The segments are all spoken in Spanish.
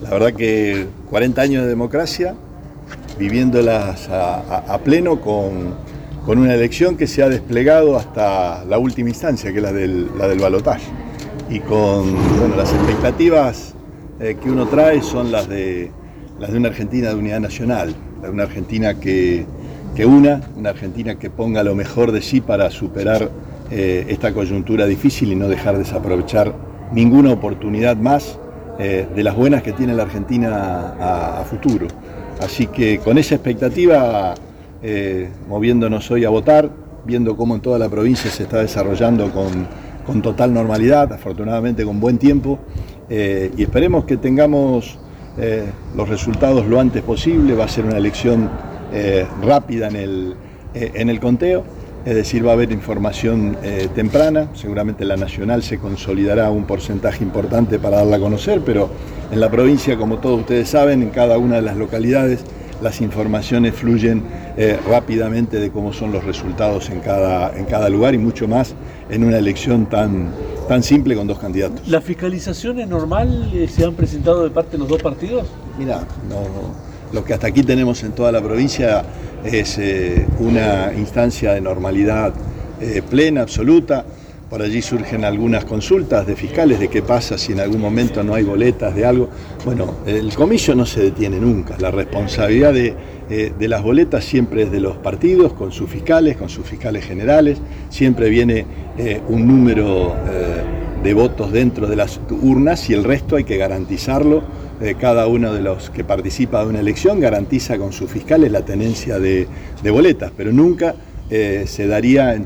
La verdad que 40 años de democracia, viviéndolas a pleno con una elección que se ha desplegado hasta la última instancia, que es la del balotaje. Y con las expectativas que uno trae son las de una Argentina de unidad nacional, de una Argentina que una Argentina que ponga lo mejor de sí para superar esta coyuntura difícil y no dejar desaprovechar ninguna oportunidad más de las buenas que tiene la Argentina a futuro. Así que con esa expectativa, moviéndonos hoy a votar, viendo cómo en toda la provincia se está desarrollando con total normalidad, afortunadamente con buen tiempo, y esperemos que tengamos los resultados lo antes posible. Va a ser una elección rápida en el conteo, es decir, va a haber información temprana. Seguramente la nacional se consolidará un porcentaje importante para darla a conocer, pero en la provincia, como todos ustedes saben, en cada una de las localidades las informaciones fluyen rápidamente de cómo son los resultados en cada lugar, y mucho más en una elección tan simple con dos candidatos. ¿La fiscalización es normal? ¿Se han presentado de parte de los dos partidos? Mira, lo que hasta aquí tenemos en toda la provincia es una instancia de normalidad plena, absoluta. Por allí surgen algunas consultas de fiscales de qué pasa si en algún momento no hay boletas de algo. Bueno, el comicio no se detiene nunca. La responsabilidad de las boletas siempre es de los partidos, con sus fiscales generales. Siempre viene un número de votos dentro de las urnas, y el resto hay que garantizarlo. Cada uno de los que participa de una elección garantiza con sus fiscales la tenencia de boletas, pero nunca se daría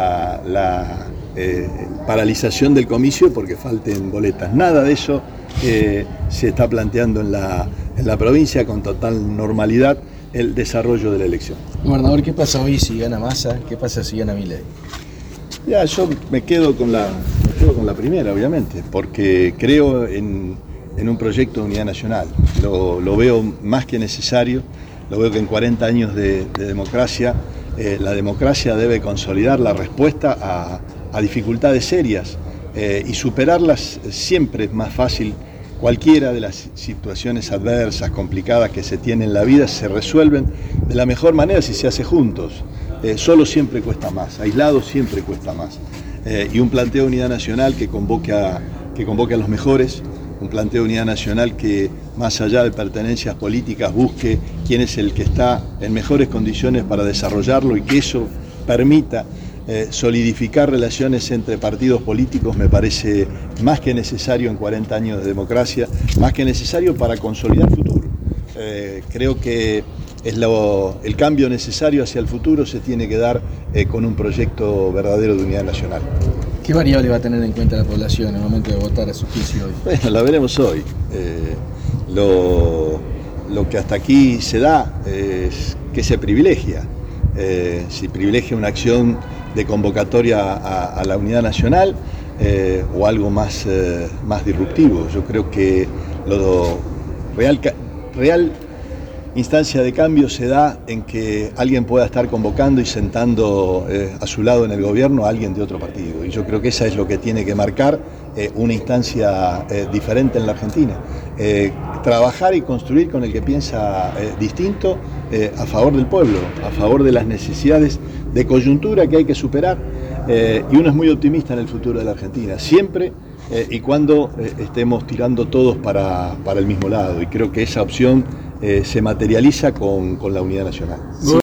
la paralización del comicio porque falten boletas. Nada de eso se está planteando en la provincia, con total normalidad el desarrollo de la elección. Gobernador, ¿qué pasa hoy si gana Massa? ¿Qué pasa si gana Milei? Ya, yo me quedo con la primera, obviamente, porque creo en un proyecto de unidad nacional. Lo veo más que necesario. Lo veo que en 40 años de democracia, la democracia debe consolidar la respuesta a dificultades serias, y superarlas siempre es más fácil. Cualquiera de las situaciones adversas, complicadas que se tienen en la vida se resuelven de la mejor manera si se hace juntos. Solo siempre cuesta más, aislado siempre cuesta más. Y un planteo de unidad nacional que convoque a los mejores, un planteo de unidad nacional que, más allá de pertenencias políticas, busque quién es el que está en mejores condiciones para desarrollarlo, y que eso permita solidificar relaciones entre partidos políticos, me parece más que necesario en 40 años de democracia, más que necesario para consolidar futuro. Creo que el cambio necesario hacia el futuro se tiene que dar con un proyecto verdadero de unidad nacional. ¿Qué variable va a tener en cuenta la población en el momento de votar a su juicio hoy? Bueno, la veremos hoy. Lo que hasta aquí se da es que se privilegia. Si privilegia una acción de convocatoria a la unidad nacional o algo más disruptivo. Yo creo que lo real instancia de cambio se da en que alguien pueda estar convocando y sentando a su lado en el gobierno a alguien de otro partido. Y yo creo que esa es lo que tiene que marcar una instancia diferente en la Argentina. Trabajar y construir con el que piensa distinto, a favor del pueblo, a favor de las necesidades de coyuntura que hay que superar. Y uno es muy optimista en el futuro de la Argentina, siempre y cuando estemos tirando todos para el mismo lado. Y creo que esa opción se materializa con la unidad nacional.